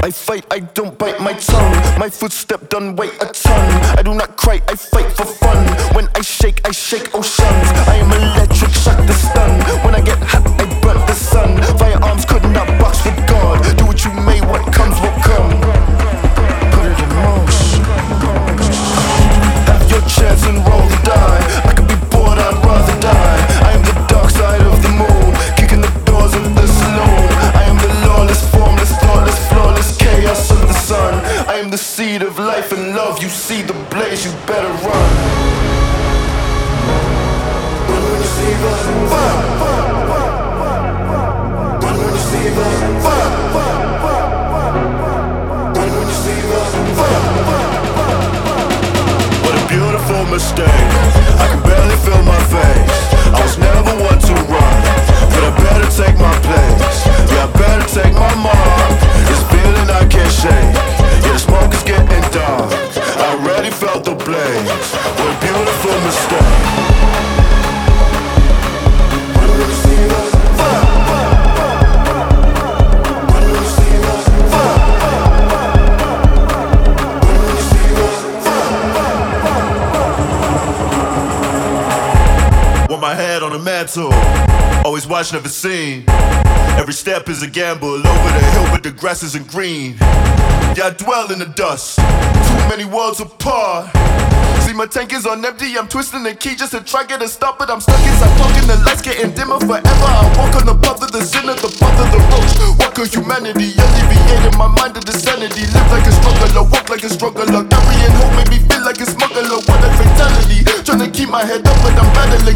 I fight, I don't bite my tongue. My footstep done weigh a ton. I do not cry, I fight for fun. When I shake oceans. I am electric, shock the stun. When I get hot, I burn the sun. Firearms could not box with God. Do what you may, what comes will come. Put it in motion. Have your chance and roll the die. I could be bored, I'd rather die. I am the dark side of the moon, kicking the doors of the saloon. I am the lawless, formless, thoughtless, flawless chaos of the sun. I am the seed of life and love. You see the blaze, you better run. Run when you see the fire. Run when you see the fire. Run when you see the fire. What a beautiful mistake. I can barely feel my face. I was never one to run, but I better take my place. Yeah, I better take my mark. This feeling I can't shake. Yeah, the smoke is getting dark. I already felt the blaze. What a beautiful mistake. When will you see the fire? When will you see the fire? When will you see the fire? Want my head on a mantle, always watch, never seen. Every step is a gamble, over the hill but the grass isn't green. Yeah, I dwell in the dust, too many worlds apart. See my tank is on empty, I'm twisting the key just to try get it stop. But I'm stuck inside talking, the lights getting dimmer forever. I walk on the path of the sinner, the path of the roach. Walk of humanity, alleviating my mind of the sanity. Live like a struggler, walk like a struggler. Carrying hope make me feel like a smuggler. What a fatality, trying to keep my head up but I'm battling.